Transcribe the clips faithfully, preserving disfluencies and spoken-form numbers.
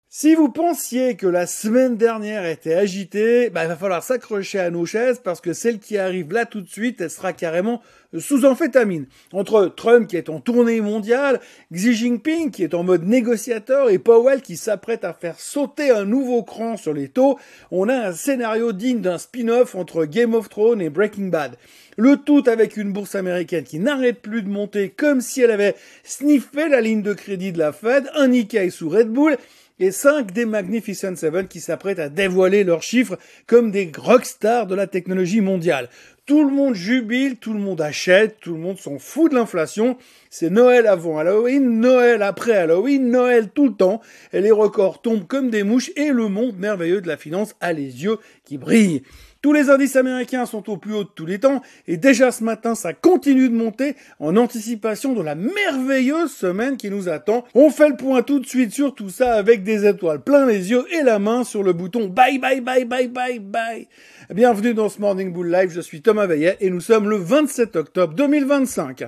Si vous pensiez que la semaine dernière était agitée, bah, il va falloir s'accrocher à nos chaises parce que celle qui arrive là tout de suite, elle sera carrément sous amphétamine. Entre Trump qui est en tournée mondiale, Xi Jinping qui est en mode négociateur et Powell qui s'apprête à faire sauter un nouveau cran sur les taux, on a un scénario digne d'un spin-off entre Game of Thrones et Breaking Bad. Le tout avec une bourse américaine qui n'arrête plus de monter comme si elle avait sniffé la ligne de crédit de la Fed, un Nikkei sous Red Bull, et cinq des Magnificent Seven qui s'apprêtent à dévoiler leurs chiffres comme des rockstars de la technologie mondiale. Tout le monde jubile, tout le monde achète, tout le monde s'en fout de l'inflation. C'est Noël avant Halloween, Noël après Halloween, Noël tout le temps. Et les records tombent comme des mouches et le monde merveilleux de la finance a les yeux qui brillent. Tous les indices américains sont au plus haut de tous les temps et déjà ce matin, ça continue de monter en anticipation de la merveilleuse semaine qui nous attend. On fait le point tout de suite sur tout ça avec des étoiles plein les yeux et la main sur le bouton bye bye bye bye bye bye. Bienvenue dans ce Morning Bull Live, je suis Thomas Veillet et nous sommes le vingt-sept octobre deux mille vingt-cinq.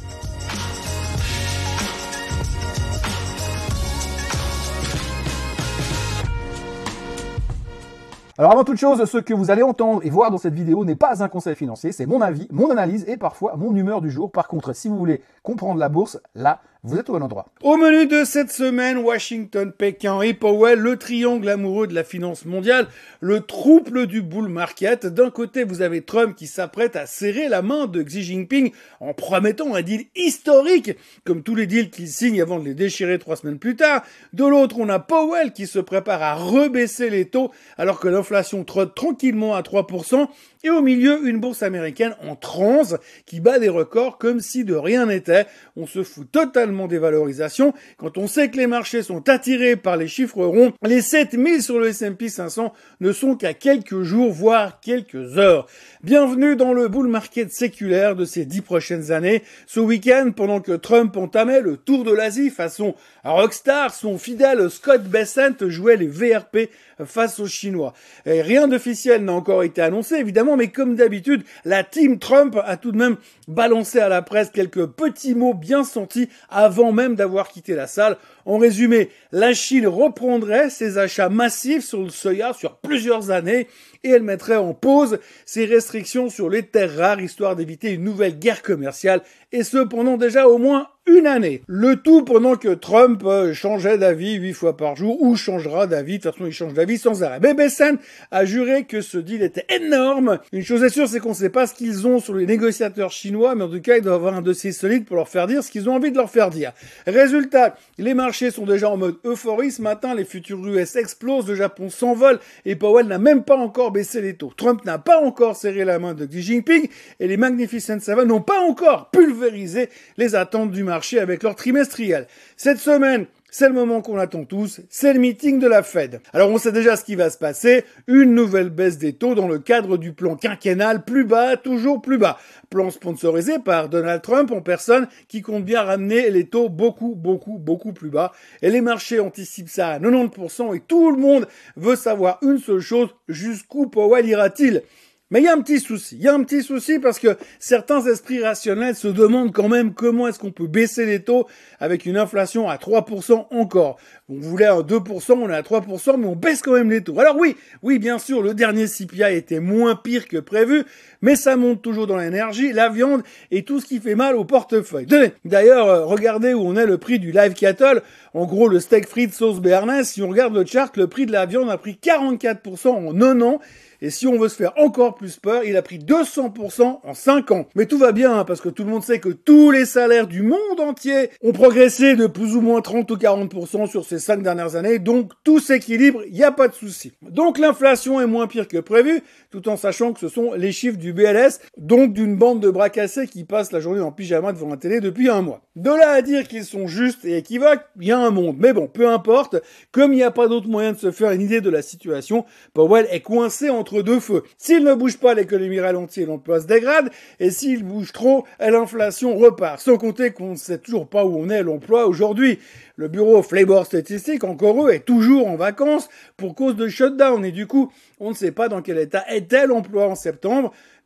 Alors avant toute chose, ce que vous allez entendre et voir dans cette vidéo n'est pas un conseil financier, c'est mon avis, mon analyse et parfois mon humeur du jour. Par contre, si vous voulez comprendre la bourse, là, vous êtes au bon endroit. Au menu de cette semaine, Washington, Pékin et Powell, le triangle amoureux de la finance mondiale, le trouble du bull market. D'un côté, vous avez Trump qui s'apprête à serrer la main de Xi Jinping en promettant un deal historique, comme tous les deals qu'il signe avant de les déchirer trois semaines plus tard. De l'autre, on a Powell qui se prépare à rebaisser les taux alors que l'inflation trotte tranquillement à trois pour cent. Et au milieu, une bourse américaine en transe qui bat des records comme si de rien n'était. On se fout totalement des valorisations. Quand on sait que les marchés sont attirés par les chiffres ronds, les sept mille sur le S and P cinq cents ne sont qu'à quelques jours, voire quelques heures. Bienvenue dans le bull market séculaire de ces dix prochaines années. Ce week-end, pendant que Trump entamait le tour de l'Asie façon rockstar, son fidèle Scott Bessent jouait les V R P face aux Chinois. Et rien d'officiel n'a encore été annoncé, évidemment, mais comme d'habitude, la team Trump a tout de même balancé à la presse quelques petits mots bien sentis avant même d'avoir quitté la salle. En résumé, la Chine reprendrait ses achats massifs sur le soya sur plusieurs années et elle mettrait en pause ses restrictions sur les terres rares histoire d'éviter une nouvelle guerre commerciale et ce pendant déjà au moins une année. Le tout pendant que Trump euh, changeait d'avis huit fois par jour ou changera d'avis, de toute façon il change d'avis sans arrêt. Mais Bessent a juré que ce deal était énorme. Une chose est sûre, c'est qu'on ne sait pas ce qu'ils ont sur les négociateurs chinois, mais en tout cas ils doivent avoir un dossier solide pour leur faire dire ce qu'ils ont envie de leur faire dire. Résultat, les marchés sont déjà en mode euphorie. Ce matin, les futurs U S explosent, le Japon s'envole et Powell n'a même pas encore baissé les taux. Trump n'a pas encore serré la main de Xi Jinping et les Magnificent Seven n'ont pas encore pulvérisé les attentes du marché avec leur trimestriel. Cette semaine, c'est le moment qu'on attend tous, c'est le meeting de la Fed. Alors on sait déjà ce qui va se passer, une nouvelle baisse des taux dans le cadre du plan quinquennal plus bas, toujours plus bas. Plan sponsorisé par Donald Trump en personne qui compte bien ramener les taux beaucoup, beaucoup, beaucoup plus bas. Et les marchés anticipent ça à quatre-vingt-dix pour cent et tout le monde veut savoir une seule chose, jusqu'où Powell ira-t-il ? Mais il y a un petit souci, il y a un petit souci parce que certains esprits rationnels se demandent quand même comment est-ce qu'on peut baisser les taux avec une inflation à trois pour cent encore. On voulait un deux pour cent, on est à trois pour cent, mais on baisse quand même les taux. Alors oui, oui bien sûr, le dernier C P I était moins pire que prévu, mais ça monte toujours dans l'énergie, la viande et tout ce qui fait mal au portefeuille. Tenez, d'ailleurs, regardez où on est le prix du live cattle, en gros le steak frites sauce béarnaise, si on regarde le chart, le prix de la viande a pris quarante-quatre pour cent en un an. Et si on veut se faire encore plus peur, il a pris deux cents pour cent en cinq ans. Mais tout va bien, hein, parce que tout le monde sait que tous les salaires du monde entier ont progressé de plus ou moins trente ou quarante pour cent sur ces cinq dernières années. Donc tout s'équilibre, il n'y a pas de souci. Donc l'inflation est moins pire que prévu, tout en sachant que ce sont les chiffres du B L S, donc d'une bande de bras cassés qui passent la journée en pyjama devant la télé depuis un mois. De là à dire qu'ils sont justes et équivoques, il y a un monde. Mais bon, peu importe, comme il n'y a pas d'autre moyen de se faire une idée de la situation, Powell est coincé entre deux feux. S'il ne bouge pas, l'économie ralentit et l'emploi se dégrade, et s'il bouge trop, l'inflation repart. Sans compter qu'on ne sait toujours pas où on est l'emploi aujourd'hui. Le bureau of Labor Statistics, encore eux, est toujours en vacances pour cause de shutdown, et du coup, on ne sait pas dans quel état était l'emploi en septembre.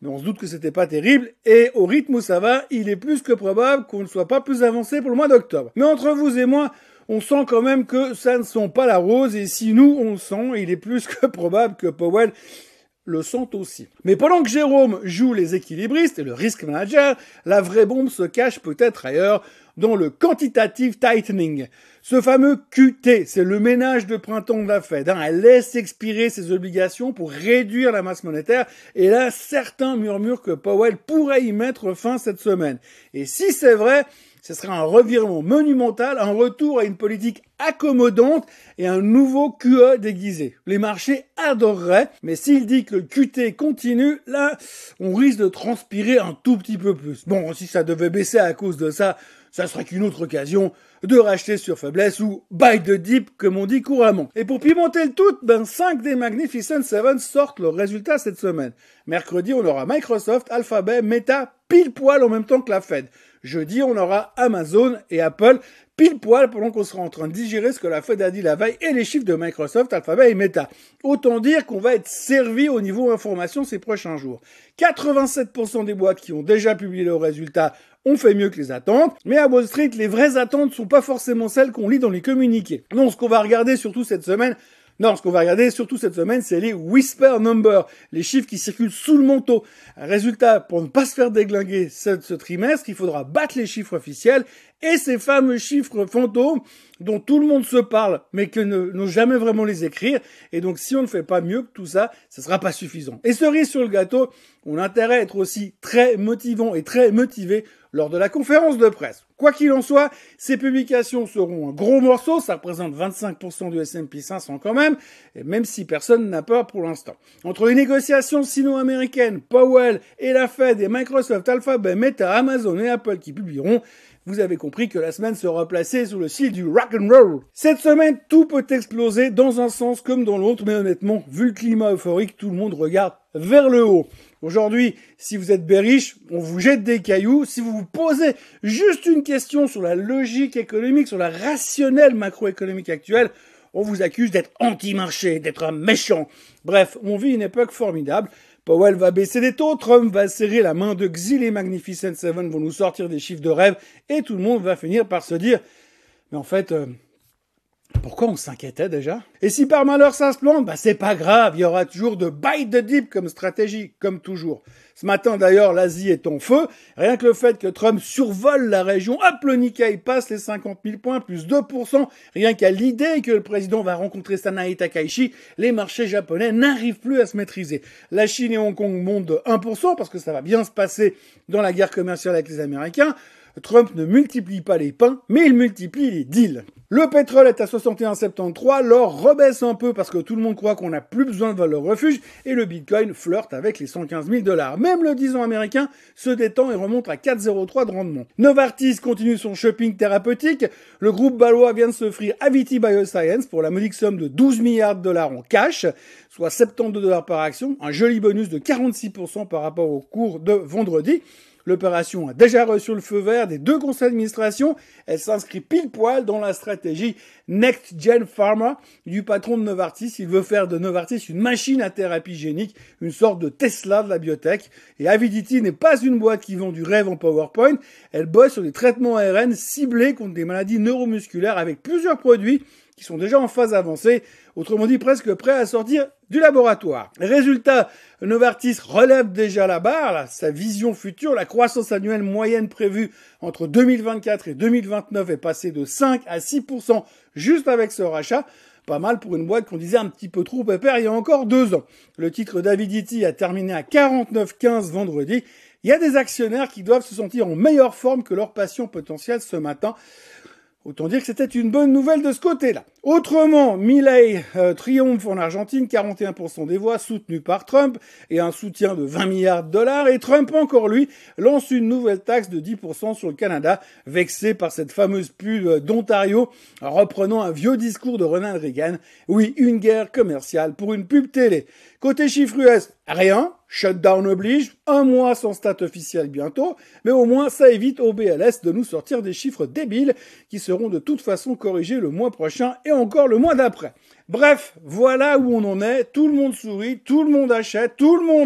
mais on se doute que c'était pas terrible, et au rythme où ça va, il est plus que probable qu'on ne soit pas plus avancé pour le mois d'octobre. Mais entre vous et moi, on sent quand même que ça ne sent pas la rose, et si nous, on le sent, il est plus que probable que Powell le sent aussi. Mais pendant que Jérôme joue les équilibristes et le risk manager, la vraie bombe se cache peut-être ailleurs, dans le quantitative tightening. Ce fameux Q T, c'est le ménage de printemps de la Fed. Hein. Elle laisse expirer ses obligations pour réduire la masse monétaire, et là, certains murmurent que Powell pourrait y mettre fin cette semaine. Et si c'est vrai, ce serait un revirement monumental, un retour à une politique accommodante et un nouveau Q E déguisé. Les marchés adoreraient, mais s'il dit que le Q T continue, là, on risque de transpirer un tout petit peu plus. Bon, si ça devait baisser à cause de ça, ça serait qu'une autre occasion de racheter sur faiblesse ou buy the dip, comme on dit couramment. Et pour pimenter le tout, ben cinq des Magnificent Seven sortent leurs résultats cette semaine. Mercredi, on aura Microsoft, Alphabet, Meta, pile poil en même temps que la Fed. Jeudi, on aura Amazon et Apple, pile poil pendant qu'on sera en train de digérer ce que la Fed a dit la veille et les chiffres de Microsoft, Alphabet et Meta. Autant dire qu'on va être servi au niveau information ces prochains jours. quatre-vingt-sept pour cent des boîtes qui ont déjà publié leurs résultats ont fait mieux que les attentes, mais à Wall Street, les vraies attentes ne sont pas forcément celles qu'on lit dans les communiqués. Non, ce qu'on va regarder surtout cette semaine, Non, ce qu'on va regarder surtout cette semaine, c'est les whisper numbers, les chiffres qui circulent sous le manteau. Résultat, pour ne pas se faire déglinguer ce, ce trimestre, il faudra battre les chiffres officiels et ces fameux chiffres fantômes dont tout le monde se parle, mais que ne n'ont jamais vraiment les écrire. Et donc, si on ne fait pas mieux que tout ça, ça sera pas suffisant. Et cerise sur le gâteau, on a intérêt à être aussi très motivant et très motivé lors de la conférence de presse. Quoi qu'il en soit, ces publications seront un gros morceau, ça représente vingt-cinq pour cent du S and P cinq cents quand même, et même si personne n'a peur pour l'instant. Entre les négociations sino-américaines, Powell et la Fed et Microsoft, Alphabet, Meta, Amazon et Apple qui publieront, vous avez compris que la semaine sera placée sous le signe du rock and roll. Cette semaine, tout peut exploser dans un sens comme dans l'autre, mais honnêtement, vu le climat euphorique, tout le monde regarde vers le haut. Aujourd'hui, si vous êtes bearish, on vous jette des cailloux. Si vous vous posez juste une question sur la logique économique, sur la rationnelle macroéconomique actuelle, on vous accuse d'être anti-marché, d'être un méchant. Bref, on vit une époque formidable. Powell va baisser les taux, Trump va serrer la main de Xi, les Magnificent Seven vont nous sortir des chiffres de rêve, et tout le monde va finir par se dire « Mais en fait, euh, pourquoi on s'inquiétait déjà ?» Et si par malheur ça se plante, bah c'est pas grave, il y aura toujours de buy the dip comme stratégie, comme toujours. Ce matin d'ailleurs, l'Asie est en feu, rien que le fait que Trump survole la région, hop, le Nikkei passe les cinquante mille points, plus deux pour cent, rien qu'à l'idée que le président va rencontrer Sanae Takaichi, les marchés japonais n'arrivent plus à se maîtriser. La Chine et Hong Kong montent de un pour cent parce que ça va bien se passer dans la guerre commerciale avec les Américains. Trump ne multiplie pas les pains, mais il multiplie les deals. Le pétrole est à soixante et un virgule soixante-treize, l'or rebaisse un peu parce que tout le monde croit qu'on n'a plus besoin de valeur refuge, et le bitcoin flirte avec les cent quinze mille dollars. Même le dix ans américain se détend et remonte à quatre virgule zéro trois de rendement. Novartis continue son shopping thérapeutique. Le groupe balois vient de s'offrir Aviti Bioscience pour la modique somme de douze milliards de dollars en cash, soit soixante-douze dollars par action, un joli bonus de quarante-six pour cent par rapport au cours de vendredi. L'opération a déjà reçu le feu vert des deux conseils d'administration. Elle s'inscrit pile poil dans la stratégie Next Gen Pharma du patron de Novartis. Il veut faire de Novartis une machine à thérapie génique, une sorte de Tesla de la biotech. Et Avidity n'est pas une boîte qui vend du rêve en PowerPoint. Elle bosse sur des traitements A R N ciblés contre des maladies neuromusculaires avec plusieurs produits qui sont déjà en phase avancée, autrement dit presque prêts à sortir du laboratoire. Résultat, Novartis relève déjà la barre, là, sa vision future, la croissance annuelle moyenne prévue entre deux mille vingt-quatre et deux mille vingt-neuf est passée de cinq à six pour cent juste avec ce rachat. Pas mal pour une boîte qu'on disait un petit peu trop pépère il y a encore deux ans. Le titre d'Avidity a terminé à quarante-neuf virgule quinze vendredi. Il y a des actionnaires qui doivent se sentir en meilleure forme que leurs patients potentiels ce matin. Autant dire que c'était une bonne nouvelle de ce côté-là. Autrement, Milei euh, triomphe en Argentine, quarante et un pour cent des voix soutenu par Trump et un soutien de vingt milliards de dollars. Et Trump, encore lui, lance une nouvelle taxe de dix pour cent sur le Canada, vexé par cette fameuse pub d'Ontario, reprenant un vieux discours de Ronald Reagan. Oui, une guerre commerciale pour une pub télé. Côté chiffres U S, rien. Shutdown oblige, un mois sans stat officiel bientôt, mais au moins ça évite au B L S de nous sortir des chiffres débiles qui seront de toute façon corrigés le mois prochain et encore le mois d'après. Bref, voilà où on en est, tout le monde sourit, tout le monde achète, tout le monde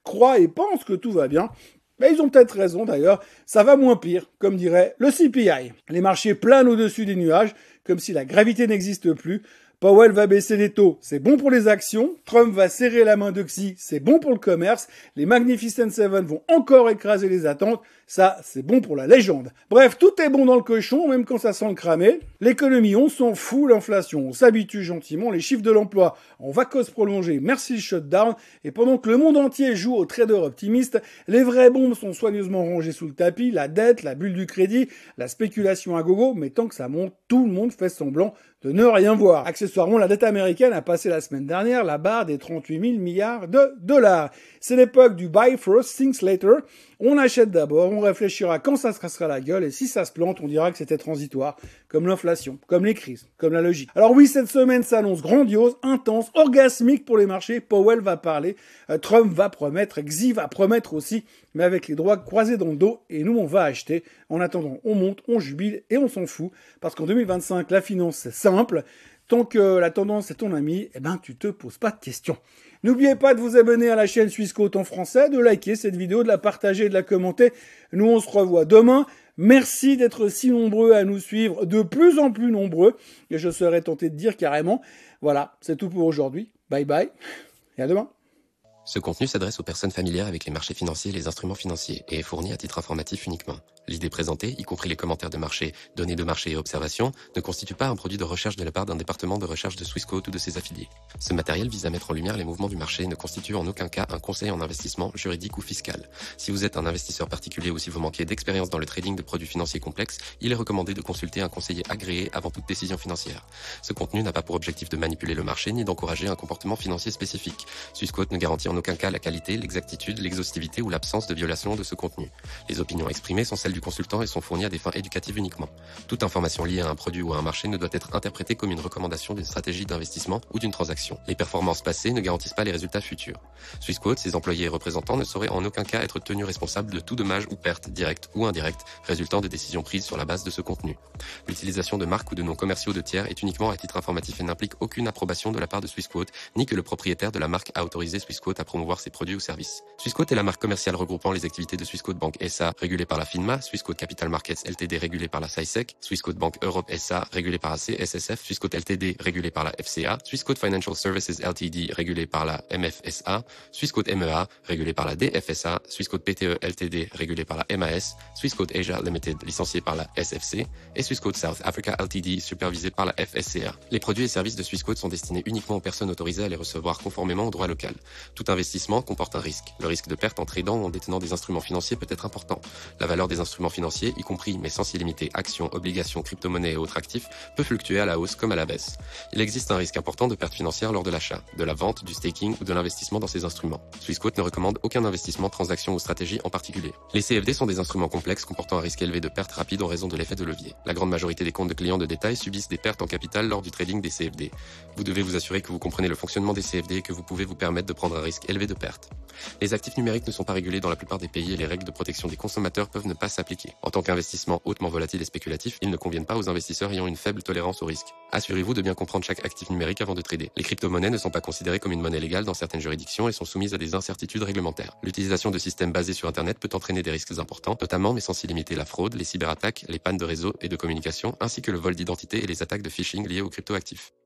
croient et pensent que tout va bien. Mais ils ont peut-être raison d'ailleurs, ça va moins pire, comme dirait le C P I. Les marchés planent au-dessus des nuages, comme si la gravité n'existe plus. Powell va baisser les taux, c'est bon pour les actions. Trump va serrer la main de Xi, c'est bon pour le commerce. Les Magnificent Seven vont encore écraser les attentes, ça, c'est bon pour la légende. Bref, tout est bon dans le cochon, même quand ça sent le cramer. L'économie, on s'en fout, l'inflation, on s'habitue gentiment, les chiffres de l'emploi en vacances prolongées, merci le shutdown. Et pendant que le monde entier joue aux traders optimistes, les vraies bombes sont soigneusement rangées sous le tapis, la dette, la bulle du crédit, la spéculation à gogo, mais tant que ça monte, tout le monde fait semblant de ne rien voir. Accessoirement, la dette américaine a passé la semaine dernière la barre des trente-huit mille milliards de dollars. C'est l'époque du buy first, think later. On achète d'abord, on réfléchira quand ça se cassera la gueule, et si ça se plante, on dira que c'était transitoire, comme l'inflation, comme les crises, comme la logique. Alors oui, cette semaine s'annonce grandiose, intense, orgasmique pour les marchés. Powell va parler, euh, Trump va promettre, Xi va promettre aussi, mais avec les droits croisés dans le dos, et nous on va acheter. En attendant, on monte, on jubile, et on s'en fout, parce qu'en deux mille vingt-cinq, la finance c'est simple. Tant que la tendance est ton ami, eh ben tu te poses pas de questions. N'oubliez pas de vous abonner à la chaîne Swissquote en français, de liker cette vidéo, de la partager, de la commenter. Nous, on se revoit demain. Merci d'être si nombreux à nous suivre, de plus en plus nombreux. Et je serais tenté de dire carrément, voilà, c'est tout pour aujourd'hui. Bye bye, et à demain. Ce contenu s'adresse aux personnes familières avec les marchés financiers et les instruments financiers et est fourni à titre informatif uniquement. L'idée présentée, y compris les commentaires de marché, données de marché et observations, ne constitue pas un produit de recherche de la part d'un département de recherche de Swissquote ou de ses affiliés. Ce matériel vise à mettre en lumière les mouvements du marché et ne constitue en aucun cas un conseil en investissement juridique ou fiscal. Si vous êtes un investisseur particulier ou si vous manquez d'expérience dans le trading de produits financiers complexes, il est recommandé de consulter un conseiller agréé avant toute décision financière. Ce contenu n'a pas pour objectif de manipuler le marché ni d'encourager un comportement financier spécifique. Swissquote ne garantit en aucun cas la qualité, l'exactitude, l'exhaustivité ou l'absence de violation de ce contenu. Les opinions exprimées sont celles du consultant et sont fournies à des fins éducatives uniquement. Toute information liée à un produit ou à un marché ne doit être interprétée comme une recommandation d'une stratégie d'investissement ou d'une transaction. Les performances passées ne garantissent pas les résultats futurs. Swissquote, ses employés et représentants ne sauraient en aucun cas être tenus responsables de tout dommage ou perte, directe ou indirecte, résultant de décisions prises sur la base de ce contenu. L'utilisation de marques ou de noms commerciaux de tiers est uniquement à titre informatif et n'implique aucune approbation de la part de Swissquote, ni que le propriétaire de la marque a autorisé Swissquote à promouvoir ses produits ou services. Swissquote est la marque commerciale regroupant les activités de Swissquote Bank S A, régulée par la FINMA, Swissquote Capital Markets Ltd, régulée par la S A I S E C, Swissquote Bank Europe S A, régulée par la C S S F, Swissquote Ltd, régulée par la F C A, Swissquote Financial Services Ltd, régulée par la M F S A, Swissquote M E A, régulée par la D F S A, Swissquote P T E Ltd, régulée par la M A S, Swissquote Asia Limited, licenciée par la S F C, et Swissquote South Africa Ltd, supervisée par la F S C R. Les produits et services de Swissquote sont destinés uniquement aux personnes autorisées à les recevoir conformément au droit local. Tout investissement comporte un risque. Le risque de perte en tradant ou en détenant des instruments financiers peut être important. La valeur des instruments financiers, y compris mais sans s'y limiter actions, obligations, crypto-monnaies et autres actifs, peut fluctuer à la hausse comme à la baisse. Il existe un risque important de perte financière lors de l'achat, de la vente, du staking ou de l'investissement dans ces instruments. Swissquote ne recommande aucun investissement, transaction ou stratégie en particulier. Les C F D sont des instruments complexes comportant un risque élevé de perte rapide en raison de l'effet de levier. La grande majorité des comptes de clients de détail subissent des pertes en capital lors du trading des C F D. Vous devez vous assurer que vous comprenez le fonctionnement des C F D et que vous pouvez vous permettre de prendre un risque élevé de perte. Les actifs numériques ne sont pas régulés dans la plupart des pays et les règles de protection des consommateurs peuvent ne pas s'appliquer. En tant qu'investissement hautement volatile et spéculatif, ils ne conviennent pas aux investisseurs ayant une faible tolérance au risque. Assurez-vous de bien comprendre chaque actif numérique avant de trader. Les crypto-monnaies ne sont pas considérées comme une monnaie légale dans certaines juridictions et sont soumises à des incertitudes réglementaires. L'utilisation de systèmes basés sur Internet peut entraîner des risques importants, notamment mais sans s'y limiter la fraude, les cyberattaques, les pannes de réseau et de communication, ainsi que le vol d'identité et les attaques de phishing liées aux cryptoactifs.